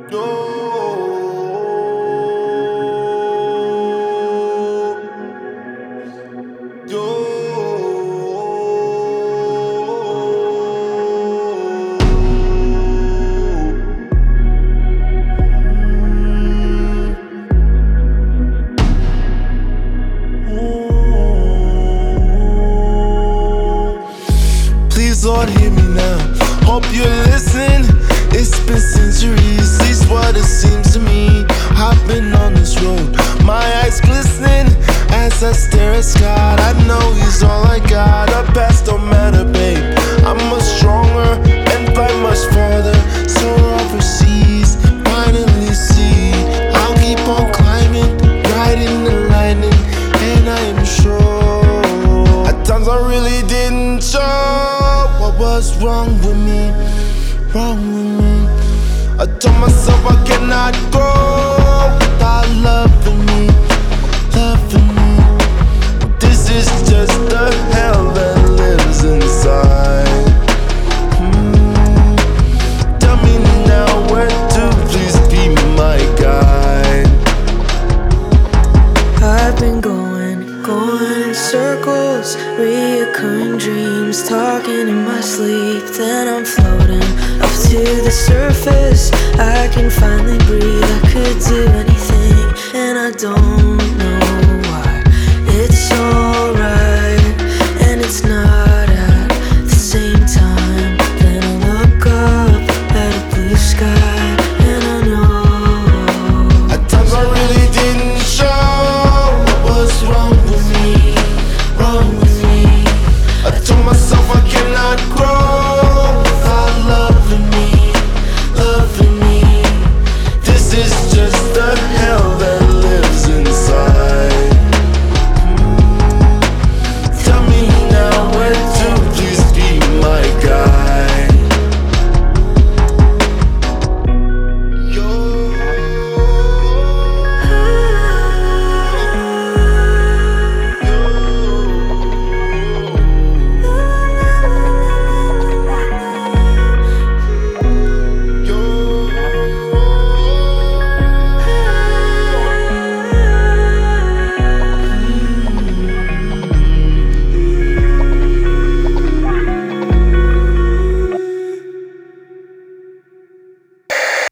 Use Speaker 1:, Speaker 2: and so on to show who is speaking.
Speaker 1: Please, Lord, hear me now. Hope you listen. It's been centuries, at least what it seems to me. I've been on this road, my eyes glistening as I stare at God. I know He's all I got. The past don't matter, babe. I'm much stronger and fight much farther. So overseas, finally see. I'll keep on climbing, riding the lightning, and I am sure. At times I really didn't show what was wrong with me, wrong with me. I told myself I cannot grow without loving me, loving me. This is just the hell that lives inside. Tell me now where to, please be my guide.
Speaker 2: I've been going in circles, reoccurring dreams, talking in my sleep. Then I'm floating up to the surface. I can finally breathe. I could do anything, and I don't